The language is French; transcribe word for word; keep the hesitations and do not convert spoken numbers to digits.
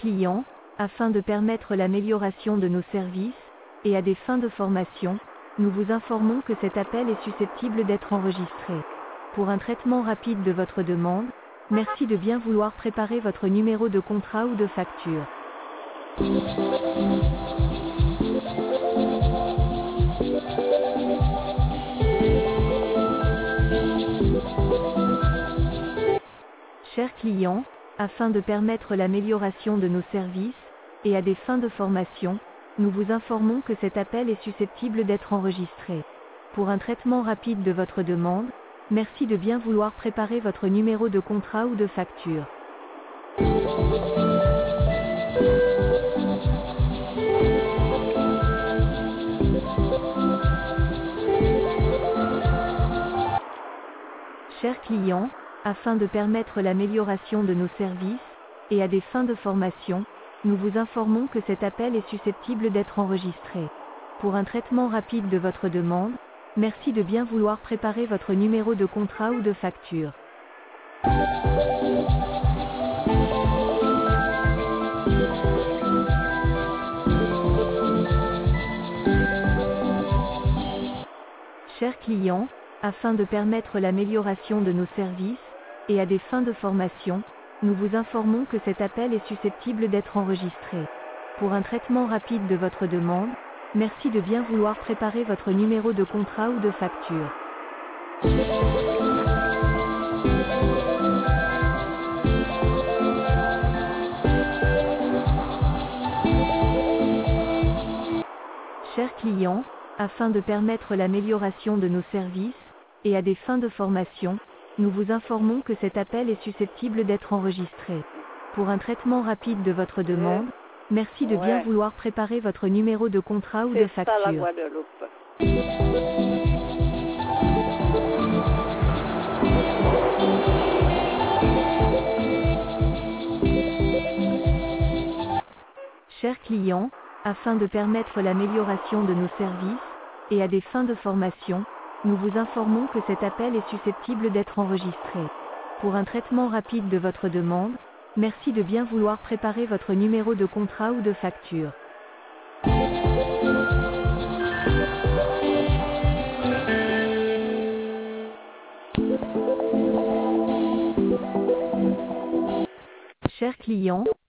client, afin de permettre l'amélioration de nos services, et à des fins de formation, nous vous informons que cet appel est susceptible d'être enregistré. Pour un traitement rapide de votre demande, merci de bien vouloir préparer votre numéro de contrat ou de facture. Chers clients, afin de permettre l'amélioration de nos services, et à des fins de formation, nous vous informons que cet appel est susceptible d'être enregistré. Pour un traitement rapide de votre demande, merci de bien vouloir préparer votre numéro de contrat ou de facture. Chers clients, afin de permettre l'amélioration de nos services, et à des fins de formation, nous vous informons que cet appel est susceptible d'être enregistré. Pour un traitement rapide de votre demande, merci de bien vouloir préparer votre numéro de contrat ou de facture. Chers clients, afin de permettre l'amélioration de nos services, et à des fins de formation, nous vous informons que cet appel est susceptible d'être enregistré. Pour un traitement rapide de votre demande, merci de bien vouloir préparer votre numéro de contrat ou de facture. Chers clients, afin de permettre l'amélioration de nos services, et à des fins de formation, nous vous informons que cet appel est susceptible d'être enregistré. Pour un traitement rapide de votre demande, merci de bien Ouais. vouloir préparer votre numéro de contrat ou de C'est ça la facture. Guadeloupe. Chers clients, afin de permettre l'amélioration de nos services, et à des fins de formation, nous vous informons que cet appel est susceptible d'être enregistré. Pour un traitement rapide de votre demande, merci de bien vouloir préparer votre numéro de contrat ou de facture. Chers clients,